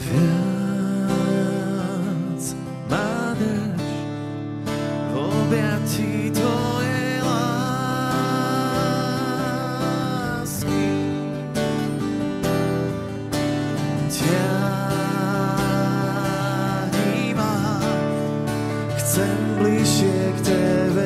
Viac ma drž v objatí tvojej lásky. Ťahni ma, chcem bližšie k tebe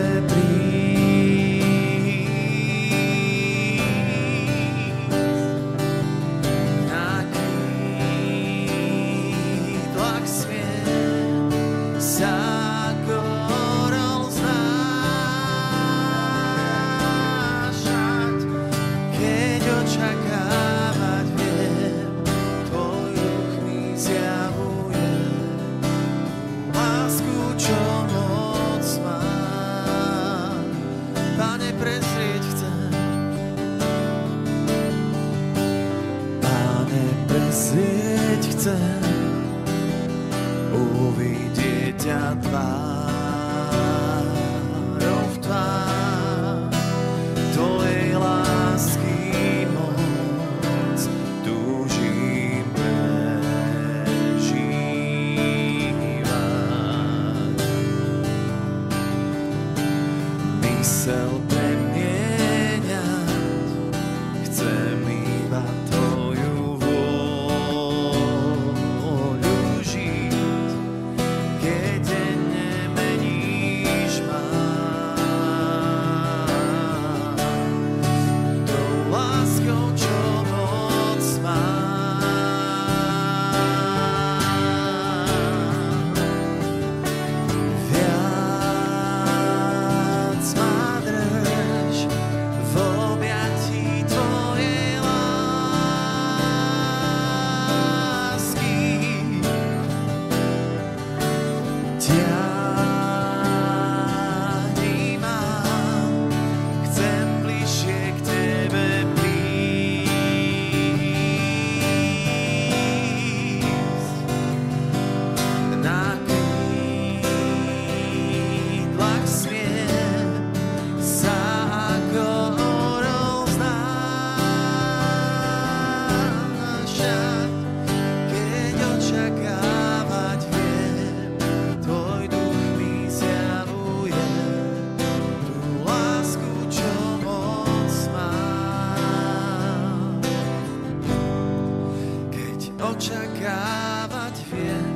očakávať viem, tvoj duch mi zjavuje lásku, čo moc má. Pane, prezrieť chcem, Pane, prezrieť chcem, uvidieť ťa tvárou v tvár, tvojej lásky mysel premieňať, chcem iba tvoju vôľu žiť, keď nemeníš ma. Tou láskou, čo moc má. Ťahni ma, chcem bližšie k tebe prísť. Na krídlach smiem sa ako orol znášať, keď očakávať viem, tvoj duch mi zjavuje tú lásku, čo moc má. Keď očakávať viem,